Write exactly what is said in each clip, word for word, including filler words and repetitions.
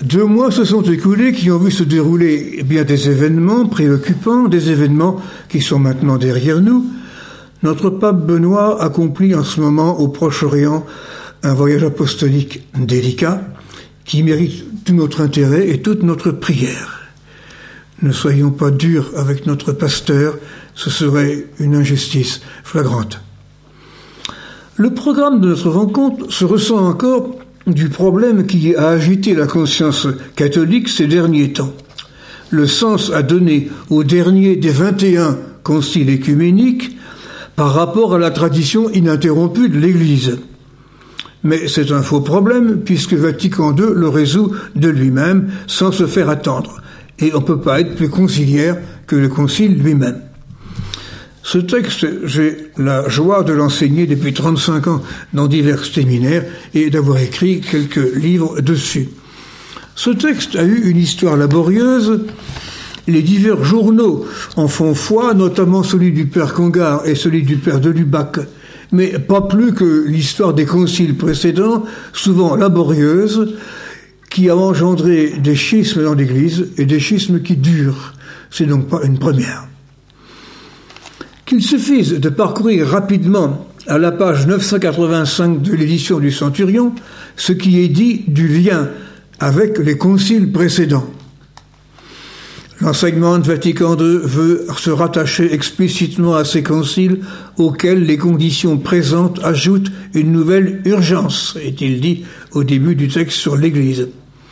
Deux mois se sont écoulés qui ont vu se dérouler bien des événements préoccupants, des événements qui sont maintenant derrière nous. Notre pape Benoît accomplit en ce moment au Proche-Orient un voyage apostolique délicat qui mérite tout notre intérêt et toute notre prière. Ne soyons pas durs avec notre pasteur, ce serait une injustice flagrante. Le programme de notre rencontre se ressent encore du problème qui a agité la conscience catholique ces derniers temps. Le sens à donner au dernier des vingt et un conciles écuméniques par rapport à la tradition ininterrompue de l'Église. Mais c'est un faux problème puisque Vatican deux le résout de lui-même sans se faire attendre. Et on ne peut pas être plus conciliaire que le concile lui-même. Ce texte, j'ai la joie de l'enseigner depuis trente-cinq ans dans divers séminaires et d'avoir écrit quelques livres dessus. Ce texte a eu une histoire laborieuse. Les divers journaux en font foi, notamment celui du père Congar et celui du père de Lubac, mais pas plus que l'histoire des conciles précédents, souvent laborieuse, qui a engendré des schismes dans l'Église et des schismes qui durent. C'est donc pas une première. Qu'il suffise de parcourir rapidement à la page neuf cent quatre-vingt-cinq de l'édition du Centurion ce qui est dit du lien avec les conciles précédents. L'enseignement de Vatican deux veut se rattacher explicitement à ces conciles auxquels les conditions présentes ajoutent une nouvelle urgence, est-il dit au début du texte sur l'Église.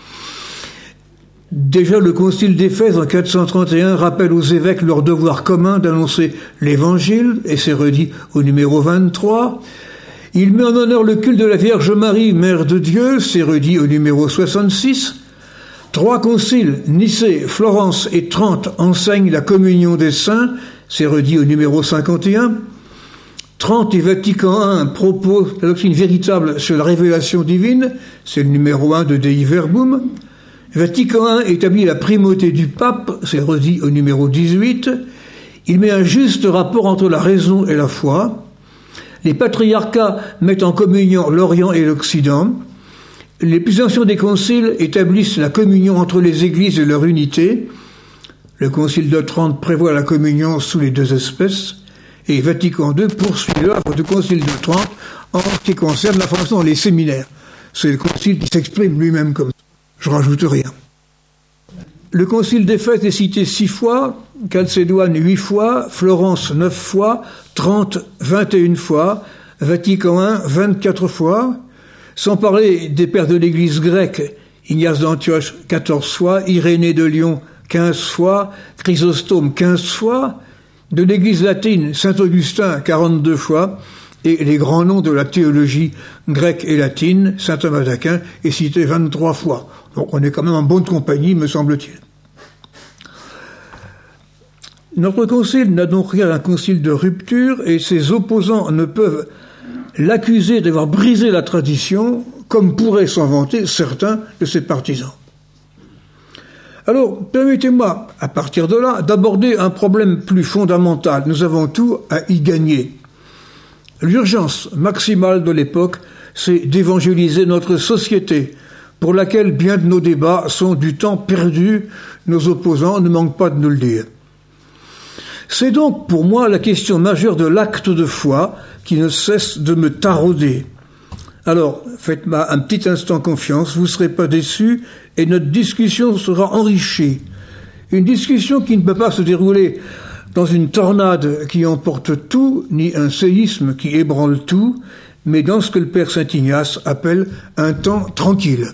Déjà, le concile d'Éphèse en quatre cent trente et un rappelle aux évêques leur devoir commun d'annoncer l'Évangile, et c'est redit au numéro vingt-trois. Il met en honneur le culte de la Vierge Marie, Mère de Dieu, c'est redit au numéro soixante-six. Trois conciles, Nicée, Florence et Trente, enseignent la communion des saints, c'est redit au numéro cinquante et un. Trente et Vatican un proposent la doctrine véritable sur la révélation divine, c'est le numéro un de Dei Verbum. Vatican un établit la primauté du pape, c'est redit au numéro dix-huit. Il met un juste rapport entre la raison et la foi. Les patriarcats mettent en communion l'Orient et l'Occident. Les plus anciens des conciles établissent la communion entre les églises et leur unité. Le concile de Trente prévoit la communion sous les deux espèces. Et Vatican deux poursuit l'œuvre du concile de Trente en ce qui concerne la formation dans les séminaires. C'est le concile qui s'exprime lui-même comme ça. Je rajoute rien. Le concile d'Éphèse est cité six fois, Chalcédoine huit fois, Florence neuf fois, Trente vingt et une fois, Vatican un vingt-quatre fois, sans parler des pères de l'Église grecque, Ignace d'Antioche quatorze fois, Irénée de Lyon quinze fois, Chrysostome quinze fois, de l'Église latine, Saint Augustin quarante-deux fois, et les grands noms de la théologie grecque et latine, saint Thomas d'Aquin, est cité vingt-trois fois. Donc on est quand même en bonne compagnie, me semble-t-il. Notre concile n'a donc rien d'un concile de rupture, et ses opposants ne peuvent l'accuser d'avoir brisé la tradition, comme pourraient s'en vanter certains de ses partisans. Alors, permettez-moi, à partir de là, d'aborder un problème plus fondamental. Nous avons tout à y gagner. L'urgence maximale de l'époque, c'est d'évangéliser notre société, pour laquelle bien de nos débats sont du temps perdu. Nos opposants ne manquent pas de nous le dire. C'est donc pour moi la question majeure de l'acte de foi qui ne cesse de me tarauder. Alors, faites-moi un petit instant confiance, vous ne serez pas déçus et notre discussion sera enrichie. Une discussion qui ne peut pas se dérouler dans une tornade qui emporte tout, ni un séisme qui ébranle tout, mais dans ce que le père Saint Ignace appelle un temps tranquille.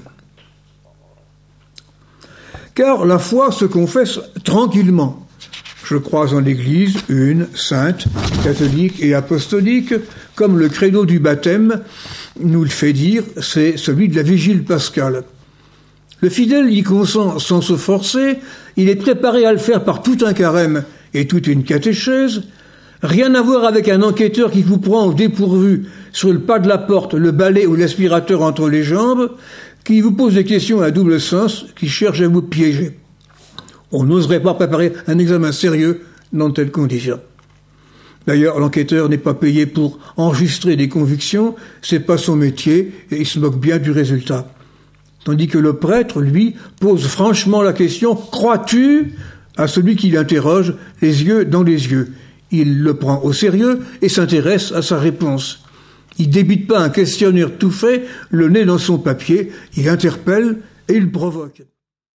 Car la foi se confesse tranquillement. Je crois en l'Église, une, sainte, catholique et apostolique, comme le credo du baptême nous le fait dire, c'est celui de la vigile pascale. Le fidèle y consent sans se forcer, il est préparé à le faire par tout un carême et toute une catéchèse, rien à voir avec un enquêteur qui vous prend au dépourvu sur le pas de la porte, le balai ou l'aspirateur entre les jambes, qui vous pose des questions à double sens, qui cherche à vous piéger. On n'oserait pas préparer un examen sérieux dans de telles conditions. D'ailleurs, l'enquêteur n'est pas payé pour enregistrer des convictions, c'est pas son métier, et il se moque bien du résultat. tandis que le prêtre, lui, pose franchement la question « Crois-tu » à celui qui l'interroge, les yeux dans les yeux. Il le prend au sérieux et s'intéresse à sa réponse. Il débite pas un questionnaire tout fait, le nez dans son papier, il interpelle et il provoque.